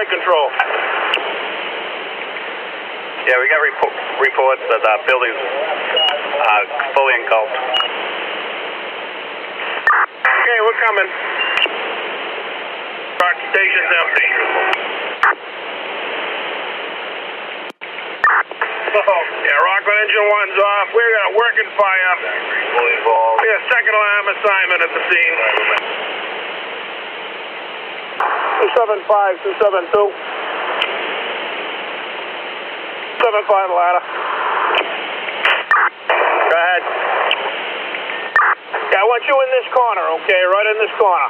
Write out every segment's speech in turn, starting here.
flight control. Yeah, we got reports that the building's fully engulfed. Okay, we're coming. Rock station's empty. Yeah, Rockland Engine 1's off. We're gonna working fire. We have second alarm assignment at the scene. 275, 272. 75 ladder. Go ahead. Yeah, I want you in this corner, okay? Right in this corner.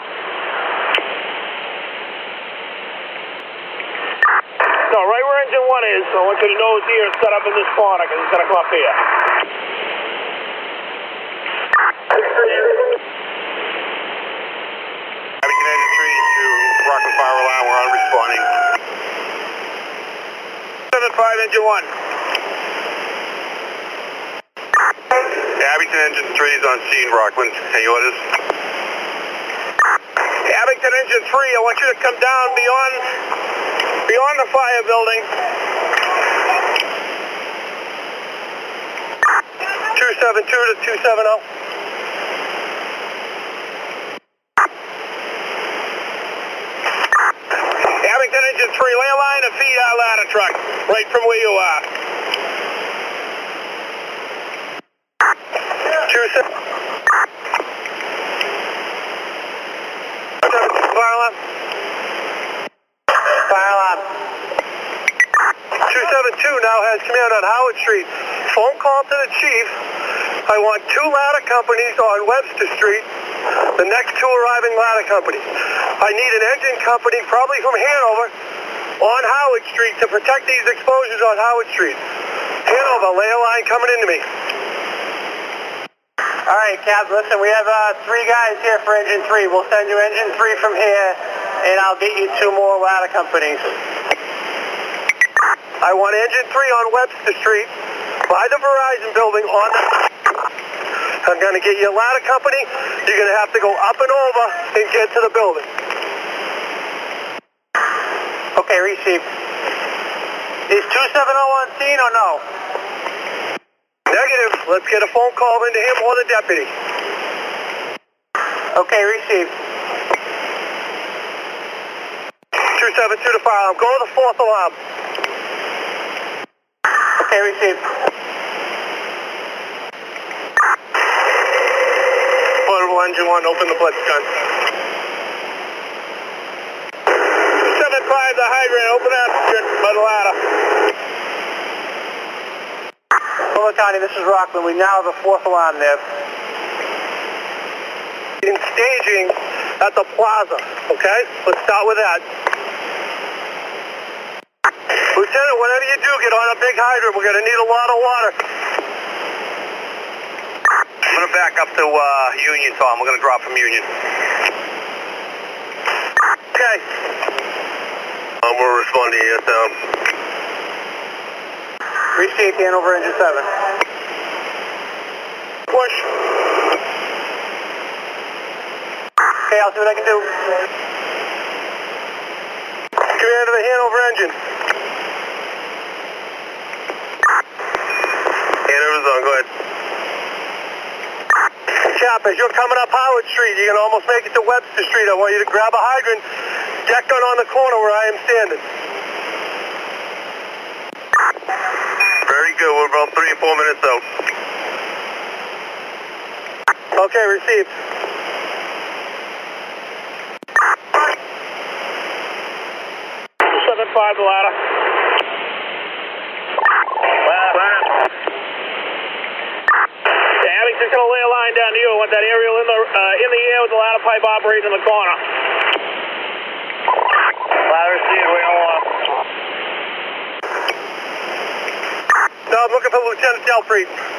No, right where engine 1 is. I want you to nose here and set up in this corner because he's going to come up here. Abington Engine 3 to Rockland Fire Alarm, we're on responding. 75 Engine 1. Abington Engine 3 is on scene, Rockland. Any orders? Abington Engine 3, I want you to come down beyond the fire building. 272 to 270. Abington Engine 3, lay a line and feed our ladder truck right from where you are. 270. Fire alarm. Fire alarm. 272 now has command on Howard Street. Phone call to the chief. I want 2 ladder companies on Webster Street. The next 2 arriving ladder companies. I need an engine company, probably from Hanover, on Howard Street to protect these exposures on Howard Street. Hanover, lay a line coming into me. All right, Cap, listen, we have 3 guys here for Engine 3. We'll send you Engine 3 from here, and I'll get you 2 more ladder companies. I want Engine 3 on Webster Street, by the Verizon building on the... I'm going to get you a ladder company. You're going to have to go up and over and get to the building. Okay, receive. Is 270 on scene or no? Negative. Let's get a phone call into him or the deputy. Okay, receive. 272 to fire alarm. Go to the 4th alarm. Okay, receive. Portable Engine 1, open the blitz gun. 275, the hydrant, open that by the ladder. Hello, Tony, this is Rockland. We now have a 4th alarm there. In staging at the plaza, okay? Let's start with that. Lieutenant, whenever you do get on a big hydrant, we're going to need a lot of water. I'm going to back up to Union, Tom. We're going to drop from Union. Okay. We're responding here, Tom. Receive, Hanover, Engine 7. Push. Okay, I'll see what I can do. Command to the Hanover engine. Hanover's on, go ahead. Cap, as you're coming up Howard Street, you can almost make it to Webster Street. I want you to grab a hydrant, deck gun on the corner where I am standing. Very good. We're about 3 or 4 minutes out. Okay, received. the ladder. Abington's going to lay a line down to you. I want that aerial in the air with the ladder pipe operating in the corner. Ladder received, we don't want. No, I'm looking for Lieutenant Delpre.